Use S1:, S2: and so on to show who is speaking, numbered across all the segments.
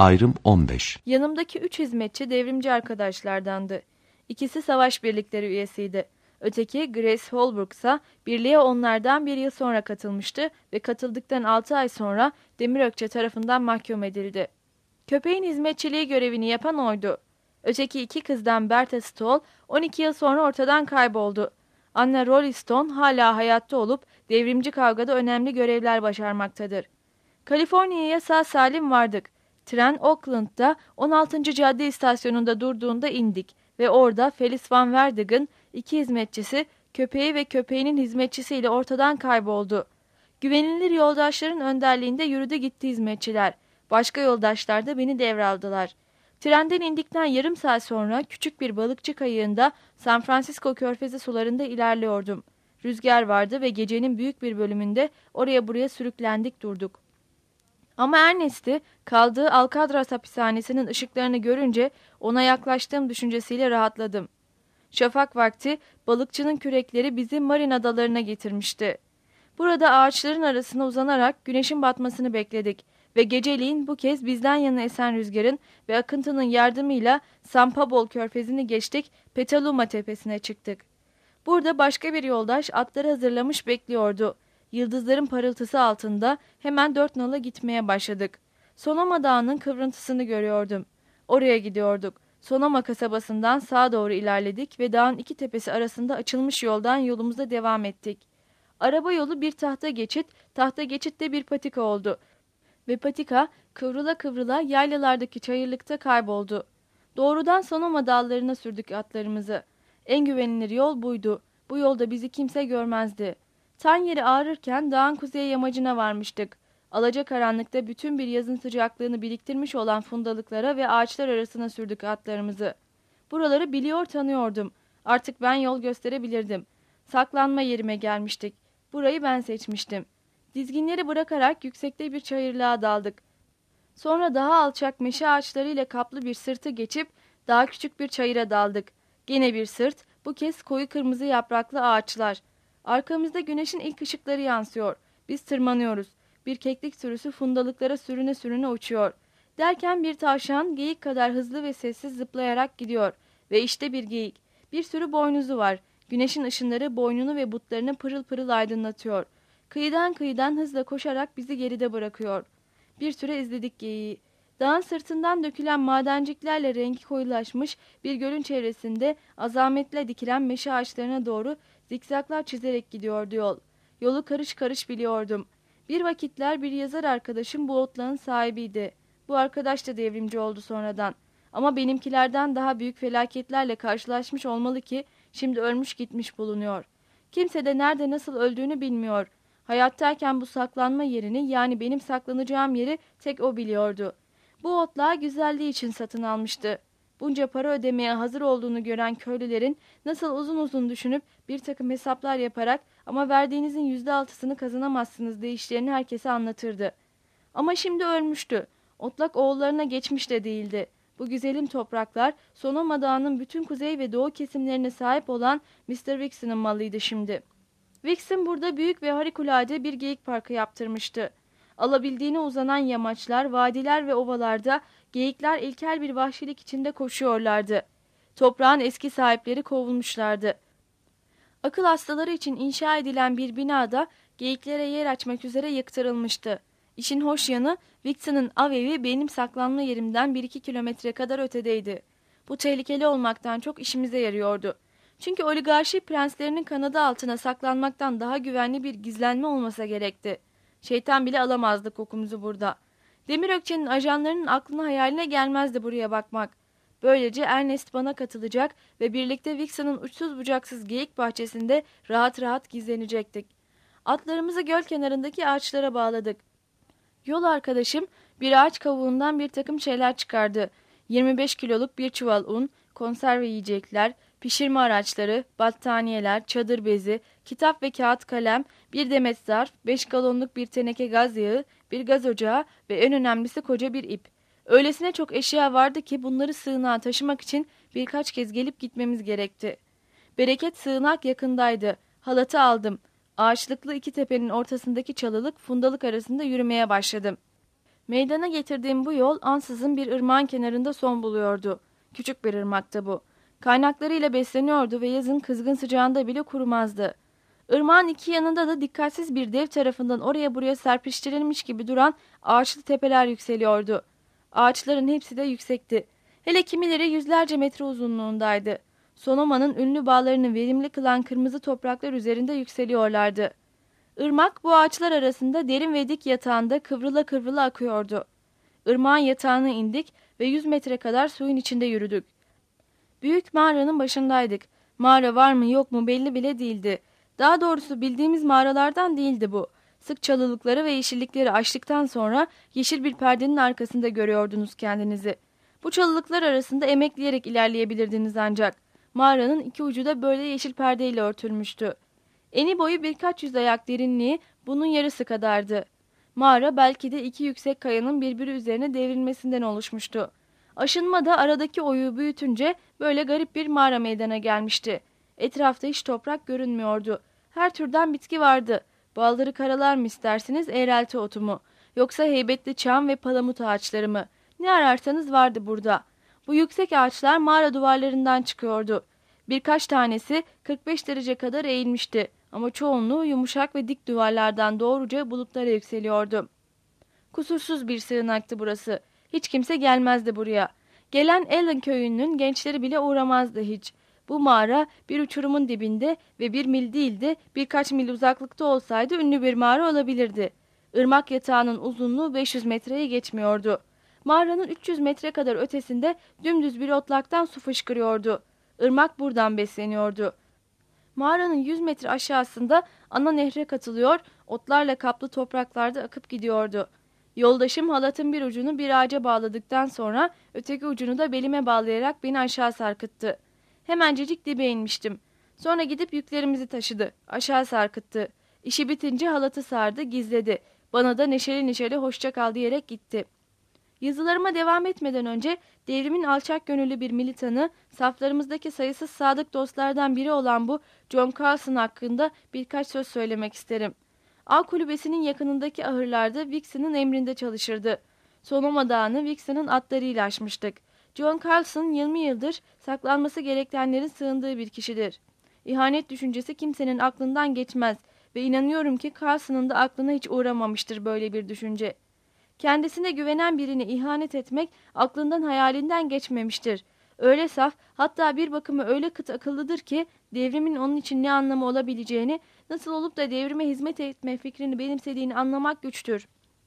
S1: Ayrım 15.
S2: Yanımdaki 3 hizmetçi devrimci arkadaşlardandı. İkisi savaş birlikleri üyesiydi. Öteki Grace Holbrook ise birliğe onlardan bir yıl sonra katılmıştı ve katıldıktan 6 ay sonra Demirökçe tarafından mahkum edildi. Köpeğin hizmetçiliği görevini yapan oydu. Öteki 2 kızdan Bertha Stoll 12 yıl sonra ortadan kayboldu. Anna Rolleston hala hayatta olup devrimci kavgada önemli görevler başarmaktadır. Kaliforniya'ya sağ salim vardık. Tren Oakland'da 16. Cadde istasyonunda durduğunda indik ve orada Felice Van Werdigen 2 hizmetçisi köpeği ve köpeğinin hizmetçisiyle ortadan kayboldu. Güvenilir yoldaşların önderliğinde yürüdü gitti hizmetçiler. Başka yoldaşlar da beni devraldılar. Trenden indikten yarım saat sonra küçük bir balıkçı kayığında San Francisco Körfezi sularında ilerliyordum. Rüzgar vardı ve gecenin büyük bir bölümünde oraya buraya sürüklendik durduk. Ama Ernest'i kaldığı Alcatraz hapishanesinin ışıklarını görünce ona yaklaştığım düşüncesiyle rahatladım. Şafak vakti balıkçının kürekleri bizi Marin adalarına getirmişti. Burada ağaçların arasına uzanarak güneşin batmasını bekledik ve geceliğin bu kez bizden yana esen rüzgarın ve akıntının yardımıyla San Pablo körfezini geçtik, Petaluma tepesine çıktık. Burada başka bir yoldaş atları hazırlamış bekliyordu. Yıldızların parıltısı altında hemen 4 nala gitmeye başladık. Sonoma Dağı'nın kıvrıntısını görüyordum. Oraya gidiyorduk. Sonoma kasabasından sağa doğru ilerledik ve dağın 2 tepesi arasında açılmış yoldan yolumuza devam ettik. Araba yolu bir tahta geçit de bir patika oldu. Ve patika kıvrıla kıvrıla yaylalardaki çayırlıkta kayboldu. Doğrudan Sonoma dağlarına sürdük atlarımızı. En güvenilir yol buydu. Bu yolda bizi kimse görmezdi. Tan yeri ağrırken dağın kuzey yamacına varmıştık. Alacakaranlıkta bütün bir yazın sıcaklığını biriktirmiş olan fundalıklara ve ağaçlar arasına sürdük atlarımızı. Buraları biliyor tanıyordum. Artık ben yol gösterebilirdim. Saklanma yerime gelmiştik. Burayı ben seçmiştim. Dizginleri bırakarak yüksekte bir çayırlığa daldık. Sonra daha alçak meşe ağaçlarıyla kaplı bir sırtı geçip daha küçük bir çayıra daldık. Gene bir sırt, bu kez koyu kırmızı yapraklı ağaçlar. Arkamızda güneşin ilk ışıkları yansıyor. Biz tırmanıyoruz. Bir keklik sürüsü fundalıklara sürüne sürüne uçuyor. Derken bir tavşan geyik kadar hızlı ve sessiz zıplayarak gidiyor. Ve işte bir geyik. Bir sürü boynuzu var. Güneşin ışınları boynunu ve butlarını pırıl pırıl aydınlatıyor. Kıyıdan hızla koşarak bizi geride bırakıyor. Bir süre izledik geyiği. Dağın sırtından dökülen madenciklerle rengi koyulaşmış bir gölün çevresinde azametle dikilen meşe ağaçlarına doğru zikzaklar çizerek gidiyordu yol. Yolu karış karış biliyordum. Bir vakitler bir yazar arkadaşım bu otlağın sahibiydi. Bu arkadaş da devrimci oldu sonradan. Ama benimkilerden daha büyük felaketlerle karşılaşmış olmalı ki şimdi ölmüş gitmiş bulunuyor. Kimse de nerede nasıl öldüğünü bilmiyor. Hayattayken bu saklanma yerini, yani benim saklanacağım yeri tek o biliyordu. Bu otlağı güzelliği için satın almıştı. Bunca para ödemeye hazır olduğunu gören köylülerin nasıl uzun uzun düşünüp bir takım hesaplar yaparak ama verdiğinizin %6'sını kazanamazsınız deyişlerini herkese anlatırdı. Ama şimdi ölmüştü. Otlak oğullarına geçmiş de değildi. Bu güzelim topraklar Sonoma Dağı'nın bütün kuzey ve doğu kesimlerine sahip olan Mr. Wixon'ın malıydı şimdi. Wixon burada büyük ve harikulade bir geyik parkı yaptırmıştı. Alabildiğine uzanan yamaçlar, vadiler ve ovalarda geyikler ilkel bir vahşilik içinde koşuyorlardı. Toprağın eski sahipleri kovulmuşlardı. Akıl hastaları için inşa edilen bir binada geyiklere yer açmak üzere yıktırılmıştı. İşin hoş yanı Wixon'ın av evi benim saklanma yerimden 1-2 kilometre kadar ötedeydi. Bu tehlikeli olmaktan çok işimize yarıyordu. Çünkü oligarşi prenslerinin kanadı altına saklanmaktan daha güvenli bir gizlenme olmasa gerekti. Şeytan bile alamazdı kokumuzu burada. Demirökçe'nin ajanlarının aklına hayaline gelmezdi buraya bakmak. Böylece Ernest bana katılacak ve birlikte Wixon'ın uçsuz bucaksız geyik bahçesinde rahat rahat gizlenecektik. Atlarımızı göl kenarındaki ağaçlara bağladık. Yol arkadaşım bir ağaç kavuğundan bir takım şeyler çıkardı. 25 kiloluk bir çuval un, konserve yiyecekler, pişirme araçları, battaniyeler, çadır bezi, kitap ve kağıt kalem, bir demet zarf, 5 galonluk bir teneke gaz yağı, bir gaz ocağı ve en önemlisi koca bir ip. Öylesine çok eşya vardı ki bunları sığınağa taşımak için birkaç kez gelip gitmemiz gerekti. Bereket sığınak yakındaydı. Halatı aldım. Ağaçlıklı 2 tepenin ortasındaki çalılık fundalık arasında yürümeye başladım. Meydana getirdiğim bu yol ansızın bir ırmağın kenarında son buluyordu. Küçük bir ırmaktı bu. Kaynaklarıyla besleniyordu ve yazın kızgın sıcağında bile kurumazdı. Irmağın iki yanında da dikkatsiz bir dev tarafından oraya buraya serpiştirilmiş gibi duran ağaçlı tepeler yükseliyordu. Ağaçların hepsi de yüksekti. Hele kimileri yüzlerce metre uzunluğundaydı. Sonoma'nın ünlü bağlarını verimli kılan kırmızı topraklar üzerinde yükseliyorlardı. Irmak bu ağaçlar arasında derin ve dik yatağında kıvrıla kıvrıla akıyordu. Irmağın yatağına indik ve 100 metre kadar suyun içinde yürüdük. Büyük mağaranın başındaydık. Mağara var mı yok mu belli bile değildi. Daha doğrusu bildiğimiz mağaralardan değildi bu. Sık çalılıkları ve yeşillikleri aştıktan sonra yeşil bir perdenin arkasında görüyordunuz kendinizi. Bu çalılıklar arasında emekleyerek ilerleyebilirdiniz ancak. Mağaranın iki ucu da böyle yeşil perdeyle örtülmüştü. Eni boyu birkaç yüz ayak derinliği bunun yarısı kadardı. Mağara belki de iki yüksek kayanın birbiri üzerine devrilmesinden oluşmuştu. Aşınma da aradaki oyuğu büyütünce böyle garip bir mağara meydana gelmişti. Etrafta hiç toprak görünmüyordu. Her türden bitki vardı. Balları karalar mı istersiniz, eğrelti otu mu? Yoksa heybetli çam ve palamut ağaçları mı? Ne ararsanız vardı burada. Bu yüksek ağaçlar mağara duvarlarından çıkıyordu. Birkaç tanesi 45 derece kadar eğilmişti ama çoğunluğu yumuşak ve dik duvarlardan doğruca bulutlara yükseliyordu. Kusursuz bir sığınaktı burası. Hiç kimse gelmezdi buraya. Gelen Allen köyünün gençleri bile uğramazdı hiç. Bu mağara bir uçurumun dibinde ve 1 mil değil de birkaç mil uzaklıkta olsaydı ünlü bir mağara olabilirdi. Irmak yatağının uzunluğu 500 metreyi geçmiyordu. Mağaranın 300 metre kadar ötesinde dümdüz bir otlaktan su fışkırıyordu. Irmak buradan besleniyordu. Mağaranın 100 metre aşağısında ana nehre katılıyor, otlarla kaplı topraklarda akıp gidiyordu. Yoldaşım halatın bir ucunu bir ağaca bağladıktan sonra öteki ucunu da belime bağlayarak beni aşağı sarkıttı. Hemencecik dibe inmiştim. Sonra gidip yüklerimizi taşıdı, aşağı sarkıttı. İşi bitince halatı sardı, gizledi. Bana da neşeli neşeli hoşça kal diyerek gitti. Yazılarıma devam etmeden önce devrimin alçak gönüllü bir militanı, saflarımızdaki sayısız sadık dostlardan biri olan bu John Carlson hakkında birkaç söz söylemek isterim. Av kulübesinin yakınındaki ahırlarda Vixen'ın emrinde çalışırdı. Sonoma Dağı'nı Vixen'ın atlarıyla aşmıştık. John Carlson 20 yıldır saklanması gerekenlerin sığındığı bir kişidir. İhanet düşüncesi kimsenin aklından geçmez ve inanıyorum ki Carlson'ın da aklına hiç uğramamıştır böyle bir düşünce. Kendisine güvenen birini ihanet etmek aklından hayalinden geçmemiştir. Öyle saf, hatta bir bakıma öyle kıt akıllıdır ki devrimin onun için ne anlamı olabileceğini, nasıl olup da devrime hizmet etme fikrini benimsediğini anlamak güçtür.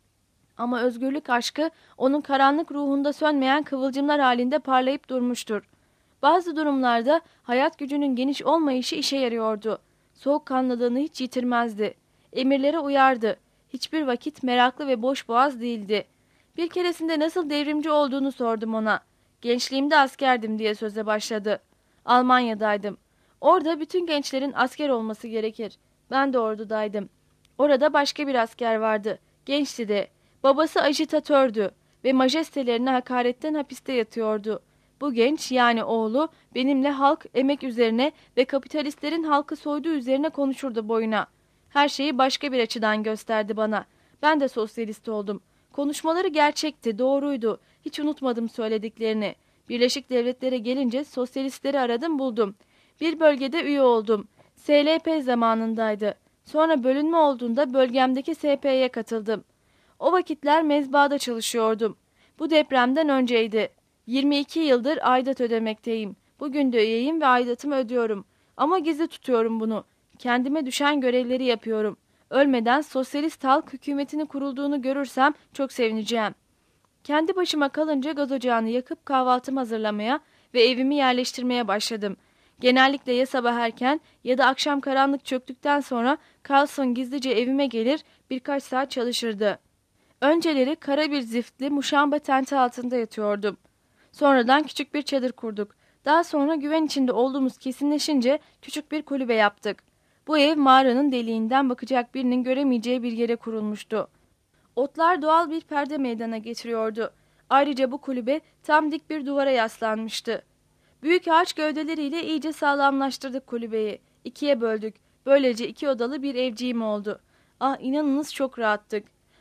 S2: Ama özgürlük aşkı onun karanlık ruhunda sönmeyen kıvılcımlar halinde parlayıp durmuştur. Bazı durumlarda hayat gücünün geniş olmayışı işe yarıyordu. Soğukkanlılığını hiç yitirmezdi. Emirlere uyardı. Hiçbir vakit meraklı ve boşboğaz değildi. Bir keresinde nasıl devrimci olduğunu sordum ona. Gençliğimde askerdim diye söze başladı. Almanya'daydım. Orada bütün gençlerin asker olması gerekir. Ben de ordudaydım. Orada başka bir asker vardı. Gençti de. Babası ajitatördü ve majestelerine hakaretten hapiste yatıyordu. Bu genç, yani oğlu, benimle halk, emek üzerine ve kapitalistlerin halkı soyduğu üzerine konuşurdu boyuna. Her şeyi başka bir açıdan gösterdi bana. Ben de sosyalist oldum. Konuşmaları gerçekti, doğruydu. Hiç unutmadım söylediklerini. Birleşik Devletlere gelince sosyalistleri aradım, buldum. Bir bölgede üye oldum. SLP zamanındaydı. Sonra bölünme olduğunda bölgemdeki SP'ye katıldım. O vakitler mezbahada çalışıyordum. Bu depremden önceydi. 22 yıldır aidat ödemekteyim. Bugün de üyeyim ve aidatımı ödüyorum. Ama gizli tutuyorum bunu. Kendime düşen görevleri yapıyorum. Ölmeden sosyalist halk hükümetini kurulduğunu görürsem çok sevineceğim. Kendi başıma kalınca gaz ocağını yakıp kahvaltımı hazırlamaya ve evimi yerleştirmeye başladım. Genellikle ya sabah erken ya da akşam karanlık çöktükten sonra Carlson gizlice evime gelir, birkaç saat çalışırdı. Önceleri kara bir ziftli muşamba tenti altında yatıyordum. Sonradan küçük bir çadır kurduk. Daha sonra güven içinde olduğumuz kesinleşince küçük bir kulübe yaptık. Bu ev mağaranın deliğinden bakacak birinin göremeyeceği bir yere kurulmuştu. Otlar doğal bir perde meydana getiriyordu. Ayrıca bu kulübe tam dik bir duvara yaslanmıştı. Büyük ağaç gövdeleriyle iyice sağlamlaştırdık kulübeyi. 2'ye böldük. Böylece 2 odalı bir evciğim oldu. Ah, inanınız çok rahattık.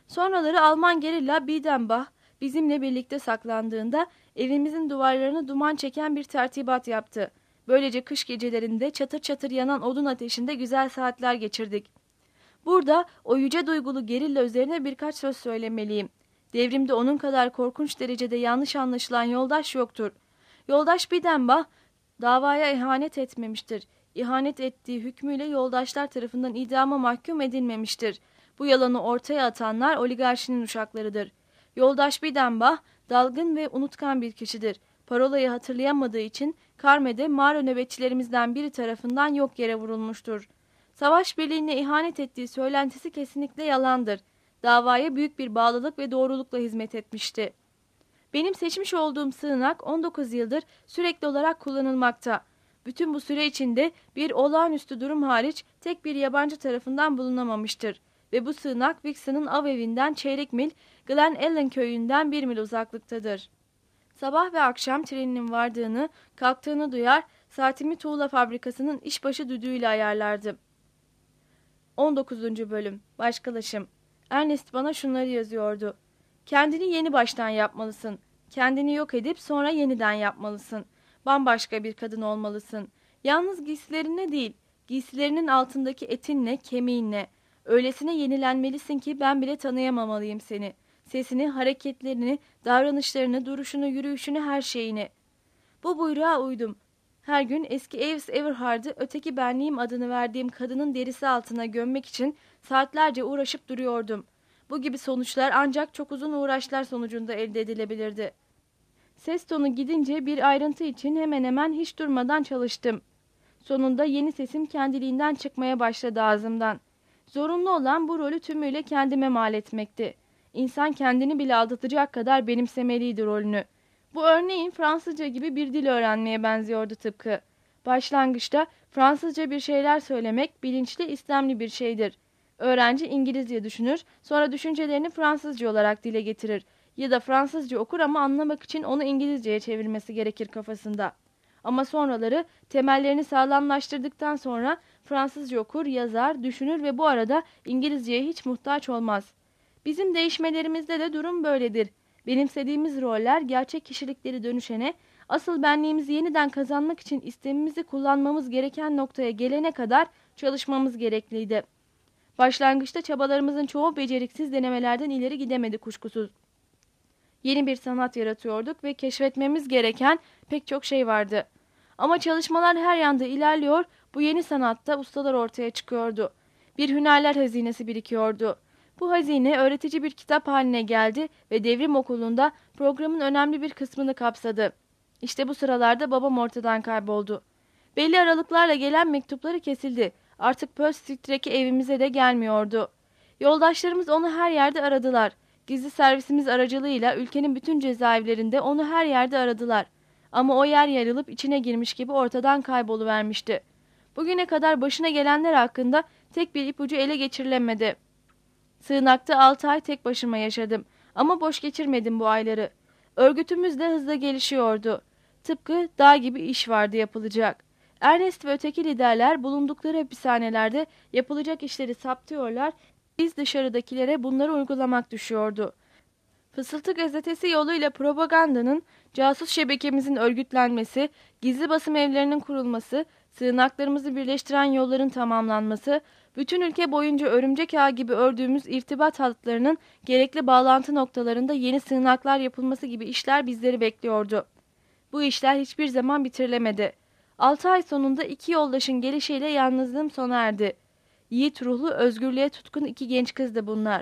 S2: Sonraları Alman gerilla Biedenbach bizimle birlikte saklandığında evimizin duvarlarını duman çeken bir tertibat yaptı. Böylece kış gecelerinde çatır çatır yanan odun ateşinde güzel saatler geçirdik. Burada o yüce duygulu gerilla üzerine birkaç söz söylemeliyim. Devrimde onun kadar korkunç derecede yanlış anlaşılan yoldaş yoktur. Yoldaş Biedenbach davaya ihanet etmemiştir. İhanet ettiği hükmüyle yoldaşlar tarafından idama mahkum edilmemiştir. Bu yalanı ortaya atanlar oligarşinin uşaklarıdır. Yoldaş Biedenbach dalgın ve unutkan bir kişidir. Parolayı hatırlayamadığı için Karme'de mağara nöbetçilerimizden biri tarafından yok yere vurulmuştur. Savaş birliğine ihanet ettiği söylentisi kesinlikle yalandır. Davaya büyük bir bağlılık ve doğrulukla hizmet etmişti. Benim seçmiş olduğum sığınak 19 yıldır sürekli olarak kullanılmakta. Bütün bu süre içinde bir olağanüstü durum hariç tek bir yabancı tarafından bulunamamıştır. Ve bu sığınak Wixon'ın av evinden çeyrek mil, Glen Ellen köyünden 1 mil uzaklıktadır. Sabah ve akşam treninin vardığını, kalktığını duyar, saatimi tuğla fabrikasının işbaşı düdüğüyle ayarlardım. 19. Bölüm Başkalaşım. Ernest bana şunları yazıyordu. Kendini yeni baştan yapmalısın. Kendini yok edip sonra yeniden yapmalısın. Bambaşka bir kadın olmalısın. Yalnız giysilerinle değil, giysilerinin altındaki etinle, kemiğinle. Öylesine yenilenmelisin ki ben bile tanıyamamalıyım seni. Sesini, hareketlerini, davranışlarını, duruşunu, yürüyüşünü, her şeyini. Bu buyruğa uydum. Her gün eski Eves Everhard'ı öteki benliğim adını verdiğim kadının derisi altına gömmek için saatlerce uğraşıp duruyordum. Bu gibi sonuçlar ancak çok uzun uğraşlar sonucunda elde edilebilirdi. Ses tonu gidince bir ayrıntı için hemen hemen hiç durmadan çalıştım. Sonunda yeni sesim kendiliğinden çıkmaya başladı ağzımdan. Zorunlu olan bu rolü tümüyle kendime mal etmekti. İnsan kendini bile aldatacak kadar benimsemeliydi rolünü. Bu örneğin Fransızca gibi bir dil öğrenmeye benziyordu tıpkı. Başlangıçta Fransızca bir şeyler söylemek bilinçli, istemli bir şeydir. Öğrenci İngilizce düşünür, sonra düşüncelerini Fransızca olarak dile getirir. Ya da Fransızca okur ama anlamak için onu İngilizceye çevirmesi gerekir kafasında. Ama sonraları temellerini sağlamlaştırdıktan sonra Fransızca okur, yazar, düşünür ve bu arada İngilizceye hiç muhtaç olmaz. Bizim değişmelerimizde de durum böyledir. Benimsediğimiz roller gerçek kişilikleri dönüşene, asıl benliğimizi yeniden kazanmak için istemimizi kullanmamız gereken noktaya gelene kadar çalışmamız gerekliydi. Başlangıçta çabalarımızın çoğu beceriksiz denemelerden ileri gidemedi kuşkusuz. Yeni bir sanat yaratıyorduk ve keşfetmemiz gereken pek çok şey vardı. Ama çalışmalar her yanda ilerliyor, bu yeni sanatta ustalar ortaya çıkıyordu. Bir hünerler hazinesi birikiyordu. Bu hazine öğretici bir kitap haline geldi ve devrim okulunda programın önemli bir kısmını kapsadı. İşte bu sıralarda babam ortadan kayboldu. Belli aralıklarla gelen mektupları kesildi. Artık Pearl Street'teki evimize de gelmiyordu. Yoldaşlarımız onu her yerde aradılar. Gizli servisimiz aracılığıyla ülkenin bütün cezaevlerinde onu her yerde aradılar. Ama o yer yarılıp içine girmiş gibi ortadan kayboluvermişti. Bugüne kadar başına gelenler hakkında tek bir ipucu ele geçirilemedi. Sığınakta 6 ay tek başıma yaşadım. Ama boş geçirmedim bu ayları. Örgütümüz de hızla gelişiyordu. Tıpkı dağ gibi iş vardı yapılacak. Ernest ve öteki liderler bulundukları hapishanelerde yapılacak işleri saptıyorlar. Biz dışarıdakilere bunları uygulamak düşüyordu. Fısıltı gazetesi yoluyla propagandanın, casus şebekemizin örgütlenmesi, gizli basım evlerinin kurulması, sığınaklarımızı birleştiren yolların tamamlanması, bütün ülke boyunca örümcek ağı gibi ördüğümüz irtibat hatlarının gerekli bağlantı noktalarında yeni sığınaklar yapılması gibi işler bizleri bekliyordu. Bu işler hiçbir zaman bitirilemedi. 6 ay sonunda 2 yoldaşın gelişiyle yalnızlığım sona erdi. Yiğit ruhlu, özgürlüğe tutkun 2 genç kızdı bunlar.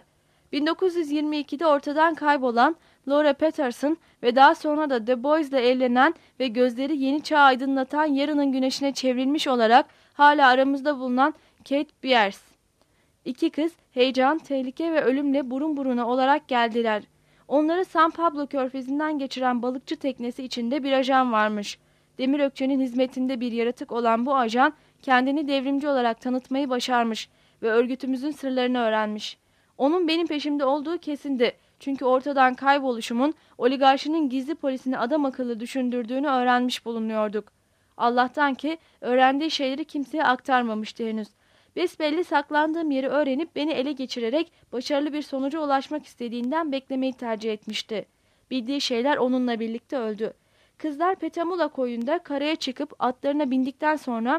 S2: 1922'de ortadan kaybolan Laura Patterson ve daha sonra da The Boys'la evlenen ve gözleri yeni çağ aydınlatan yarının güneşine çevrilmiş olarak hala aramızda bulunan Kate Beers. 2 kız heyecan, tehlike ve ölümle burun buruna olarak geldiler. Onları San Pablo körfezinden geçiren balıkçı teknesi içinde bir ajan varmış. Demir Ökçe'nin hizmetinde bir yaratık olan bu ajan kendini devrimci olarak tanıtmayı başarmış ve örgütümüzün sırlarını öğrenmiş. Onun benim peşimde olduğu kesindi. Çünkü ortadan kayboluşumun oligarşinin gizli polisini adam akıllı düşündürdüğünü öğrenmiş bulunuyorduk. Allah'tan ki öğrendiği şeyleri kimseye aktarmamıştı henüz. Besbelli saklandığım yeri öğrenip beni ele geçirerek başarılı bir sonuca ulaşmak istediğinden beklemeyi tercih etmişti. Bildiği şeyler onunla birlikte öldü. Kızlar Petamula koyunda karaya çıkıp atlarına bindikten sonra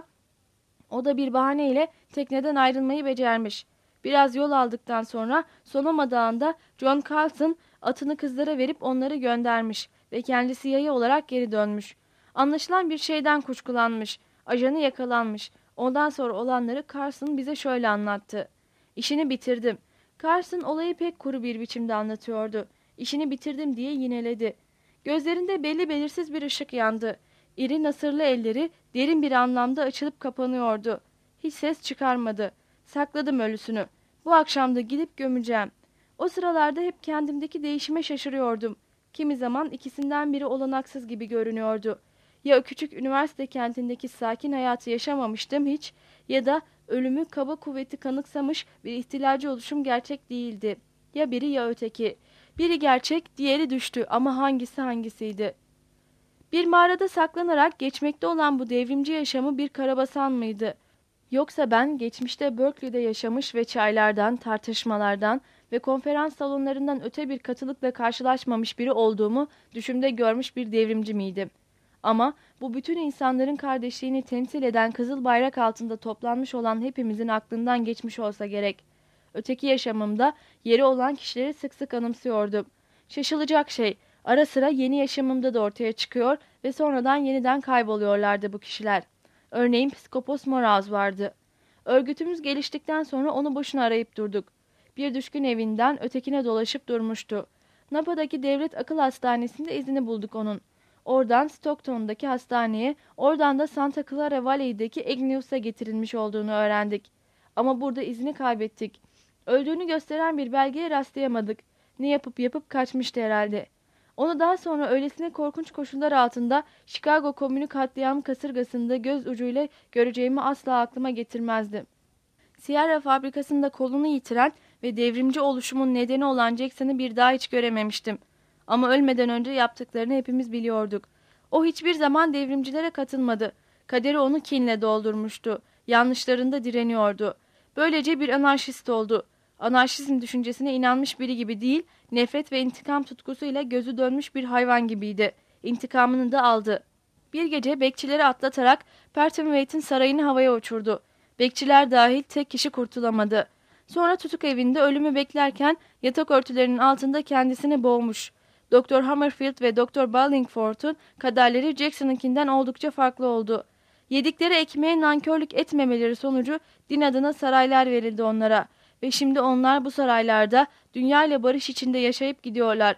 S2: o da bir bahaneyle tekneden ayrılmayı becermiş. Biraz yol aldıktan sonra Sonoma Dağı'nda John Carlton atını kızlara verip onları göndermiş ve kendisi yaya olarak geri dönmüş. Anlaşılan bir şeyden kuşkulanmış. Ajanı yakalanmış. Ondan sonra olanları Carson bize şöyle anlattı. İşini bitirdim. Carson olayı pek kuru bir biçimde anlatıyordu. İşini bitirdim diye yineledi. Gözlerinde belli belirsiz bir ışık yandı. İri nasırlı elleri derin bir anlamda açılıp kapanıyordu. Hiç ses çıkarmadı. Sakladım ölüsünü. Bu akşam da gidip gömeceğim. O sıralarda hep kendimdeki değişime şaşırıyordum. Kimi zaman ikisinden biri olanaksız gibi görünüyordu. Ya o küçük üniversite kentindeki sakin hayatı yaşamamıştım hiç ya da ölümü kaba kuvveti kanıksamış bir ihtilalci oluşum gerçek değildi. Ya biri ya öteki. Biri gerçek, diğeri düştü ama hangisi hangisiydi? Bir mağarada saklanarak geçmekte olan bu devrimci yaşamı bir karabasan mıydı? Yoksa ben geçmişte Berkeley'de yaşamış ve çaylardan, tartışmalardan ve konferans salonlarından öte bir katılıkla karşılaşmamış biri olduğumu düşümde görmüş bir devrimci miydim? Ama bu bütün insanların kardeşliğini temsil eden kızıl bayrak altında toplanmış olan hepimizin aklından geçmiş olsa gerek. Öteki yaşamımda yeri olan kişileri sık sık anımsıyordum. Şaşılacak şey, ara sıra yeni yaşamımda da ortaya çıkıyor ve sonradan yeniden kayboluyorlardı bu kişiler. Örneğin Psikopos Moraz vardı. Örgütümüz geliştikten sonra onu boşuna arayıp durduk. Bir düşkün evinden ötekine dolaşıp durmuştu. Napa'daki devlet akıl hastanesinde izini bulduk onun. Oradan Stockton'daki hastaneye, oradan da Santa Clara Valley'deki Agnews'a getirilmiş olduğunu öğrendik. Ama burada izini kaybettik. Öldüğünü gösteren bir belgeye rastlayamadık. Ne yapıp kaçmıştı herhalde. Onu daha sonra öylesine korkunç koşullar altında Chicago Komünü katliam kasırgasında göz ucuyla göreceğimi asla aklıma getirmezdim. Sierra fabrikasında kolunu yitiren ve devrimci oluşumun nedeni olan Jackson'ı bir daha hiç görememiştim. Ama ölmeden önce yaptıklarını hepimiz biliyorduk. O hiçbir zaman devrimcilere katılmadı. Kaderi onu kinle doldurmuştu. Yanlışlarında direniyordu. Böylece bir anarşist oldu. Anarşizm düşüncesine inanmış biri gibi değil, nefret ve intikam tutkusuyla gözü dönmüş bir hayvan gibiydi. İntikamını da aldı. Bir gece bekçileri atlatarak Pertonwaite'in sarayını havaya uçurdu. Bekçiler dahil tek kişi kurtulamadı. Sonra tutuk evinde ölümü beklerken yatak örtülerinin altında kendisini boğmuş. Doktor Hammerfield ve Doktor Ballingford'un kaderleri Jackson'ınkinden oldukça farklı oldu. Yedikleri ekmeğe nankörlük etmemeleri sonucu din adına saraylar verildi onlara. Ve şimdi onlar bu saraylarda dünya ile barış içinde yaşayıp gidiyorlar.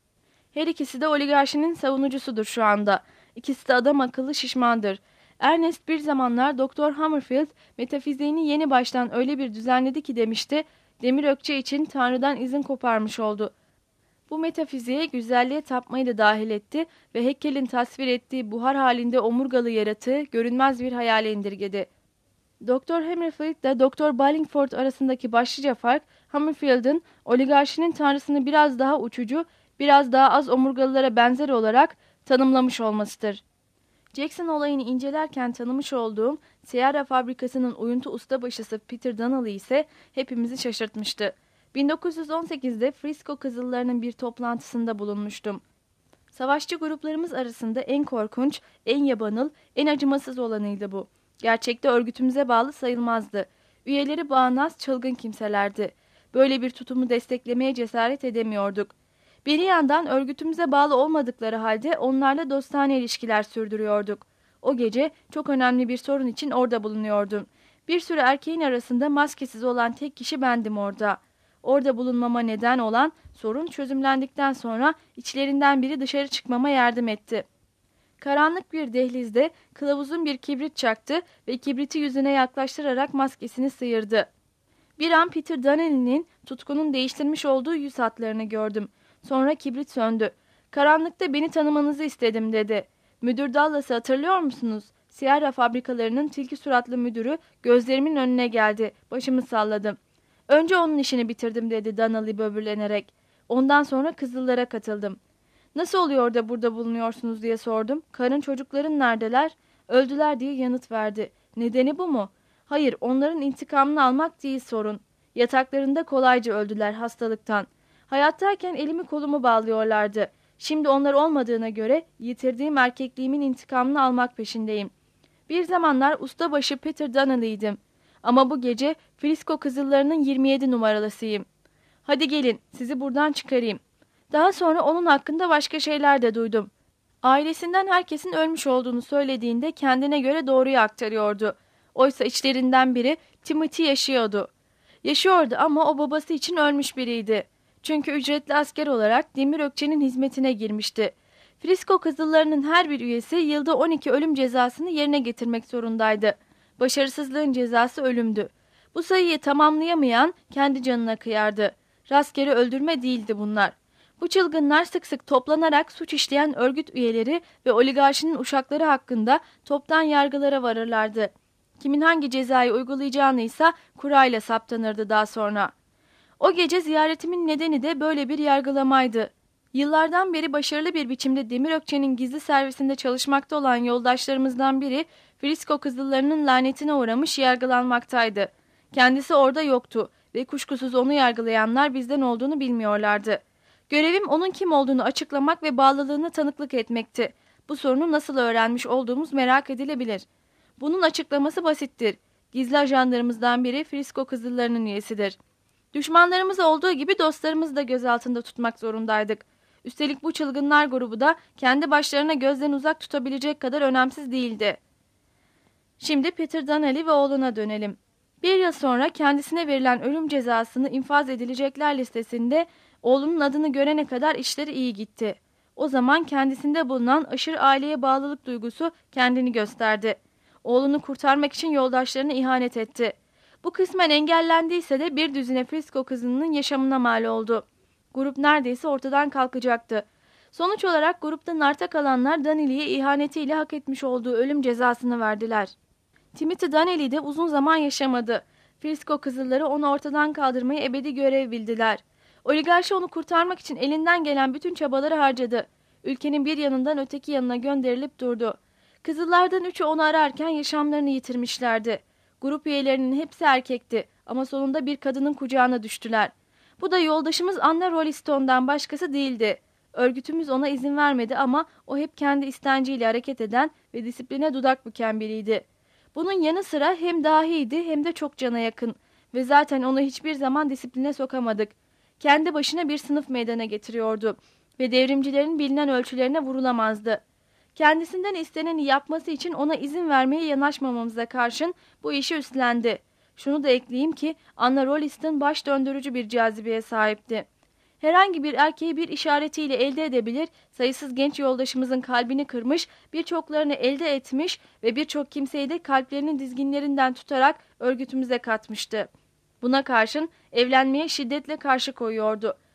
S2: Her ikisi de oligarşinin savunucusudur şu anda. İkisi de adam akıllı şişmandır. Ernest bir zamanlar Doktor Hammerfield metafiziğini yeni baştan öyle bir düzenledi ki demişti, demir ökçe için Tanrı'dan izin koparmış oldu. Bu metafiziğe güzelliğe tapmayı da dahil etti ve Haeckel'in tasvir ettiği buhar halinde omurgalı yaratığı görünmez bir hayale indirgedi. Doktor Hammerfield ile Doktor Ballingford arasındaki başlıca fark, Hammerfield'ın oligarşinin tanrısını biraz daha uçucu, biraz daha az omurgalılara benzer olarak tanımlamış olmasıdır. Jackson olayını incelerken tanımış olduğum Sierra fabrikasının uyuntu ustabaşısı Peter Donnelly ise hepimizi şaşırtmıştı. 1918'de Frisco Kızıllarının bir toplantısında bulunmuştum. Savaşçı gruplarımız arasında en korkunç, en yabanıl, en acımasız olanıydı bu. Gerçekte örgütümüze bağlı sayılmazdı. Üyeleri bağnaz, çılgın kimselerdi. Böyle bir tutumu desteklemeye cesaret edemiyorduk. Bir yandan örgütümüze bağlı olmadıkları halde onlarla dostane ilişkiler sürdürüyorduk. O gece çok önemli bir sorun için orada bulunuyordum. Bir sürü erkeğin arasında maskesiz olan tek kişi bendim orada. Orada bulunmama neden olan sorun çözümlendikten sonra içlerinden biri dışarı çıkmama yardım etti. Karanlık bir dehlizde kılavuzun bir kibrit çaktı ve kibriti yüzüne yaklaştırarak maskesini sıyırdı. Bir an Peter Donnelly'nin tutkunun değiştirmiş olduğu yüz hatlarını gördüm. Sonra kibrit söndü. Karanlıkta beni tanımanızı istedim dedi. Müdür Dallas'ı hatırlıyor musunuz? Sierra fabrikalarının tilki suratlı müdürü gözlerimin önüne geldi. Başımı salladım. Önce onun işini bitirdim dedi Donnelly böbürlenerek. Ondan sonra Kızıllara katıldım. Nasıl oluyor da burada bulunuyorsunuz diye sordum. Karın çocukların neredeler? Öldüler diye yanıt verdi. Nedeni bu mu? Hayır, onların intikamını almak değil sorun. Yataklarında kolayca öldüler hastalıktan. Hayattayken elimi kolumu bağlıyorlardı. Şimdi onlar olmadığına göre yitirdiğim erkekliğimin intikamını almak peşindeyim. Bir zamanlar ustabaşı Peter Donnelly'ydim. Ama bu gece Frisco Kızıllarının 27 numaralısıyım. Hadi gelin, sizi buradan çıkarayım. Daha sonra onun hakkında başka şeyler de duydum. Ailesinden herkesin ölmüş olduğunu söylediğinde kendine göre doğruyu aktarıyordu. Oysa içlerinden biri Timothy yaşıyordu. Yaşıyordu ama o babası için ölmüş biriydi. Çünkü ücretli asker olarak Demir Ökçe'nin hizmetine girmişti. Frisco Kızıllarının her bir üyesi yılda 12 ölüm cezasını yerine getirmek zorundaydı. Başarısızlığın cezası ölümdü. Bu sayıyı tamamlayamayan kendi canına kıyardı. Rastgele öldürme değildi bunlar. Bu çılgınlar sık sık toplanarak suç işleyen örgüt üyeleri ve oligarşinin uşakları hakkında toptan yargılara varırlardı. Kimin hangi cezayı uygulayacağını ise kurayla saptanırdı daha sonra. O gece ziyaretimin nedeni de böyle bir yargılamaydı. Yıllardan beri başarılı bir biçimde Demir Ökçe'nin gizli servisinde çalışmakta olan yoldaşlarımızdan biri Frisco Kızıllarının lanetine uğramış yargılanmaktaydı. Kendisi orada yoktu ve kuşkusuz onu yargılayanlar bizden olduğunu bilmiyorlardı. Görevim onun kim olduğunu açıklamak ve bağlılığını tanıklık etmekti. Bu sorunu nasıl öğrenmiş olduğumuz merak edilebilir. Bunun açıklaması basittir. Gizli ajanlarımızdan biri Frisco Kızıllarının üyesidir. Düşmanlarımız olduğu gibi dostlarımızı da gözaltında tutmak zorundaydık. Üstelik bu çılgınlar grubu da kendi başlarına gözden uzak tutabilecek kadar önemsiz değildi. Şimdi Peter Donnelly ve oğluna dönelim. Bir yıl sonra kendisine verilen ölüm cezasını infaz edilecekler listesinde oğlunun adını görene kadar işleri iyi gitti. O zaman kendisinde bulunan aşırı aileye bağlılık duygusu kendini gösterdi. Oğlunu kurtarmak için yoldaşlarına ihanet etti. Bu kısmen engellendiyse de bir düzine Frisco kızının yaşamına mal oldu. Grup neredeyse ortadan kalkacaktı. Sonuç olarak gruptan arta kalanlar Donnelly'ye ihanetiyle hak etmiş olduğu ölüm cezasını verdiler. Timothy Donnelly de uzun zaman yaşamadı. Frisco Kızılları onu ortadan kaldırmayı ebedi görev bildiler. Oligarşi onu kurtarmak için elinden gelen bütün çabaları harcadı. Ülkenin bir yanından öteki yanına gönderilip durdu. Kızıllardan üçü onu ararken yaşamlarını yitirmişlerdi. Grup üyelerinin hepsi erkekti ama sonunda bir kadının kucağına düştüler. Bu da yoldaşımız Anna Rolliston'dan başkası değildi. Örgütümüz ona izin vermedi ama o hep kendi istenciyle hareket eden ve disipline dudak büken biriydi. Bunun yanı sıra hem dahiydi hem de çok cana yakın ve zaten onu hiçbir zaman disipline sokamadık. Kendi başına bir sınıf meydana getiriyordu ve devrimcilerin bilinen ölçülerine vurulamazdı. Kendisinden isteneni yapması için ona izin vermeye yanaşmamamıza karşın bu işi üstlendi. Şunu da ekleyeyim ki Anna Rolliston baş döndürücü bir cazibeye sahipti. Herhangi bir erkeği bir işaretiyle elde edebilir, sayısız genç yoldaşımızın kalbini kırmış, birçoklarını elde etmiş ve birçok kimseyi de kalplerinin dizginlerinden tutarak örgütümüze katmıştı. Buna karşın evlenmeye şiddetle karşı koyuyordu.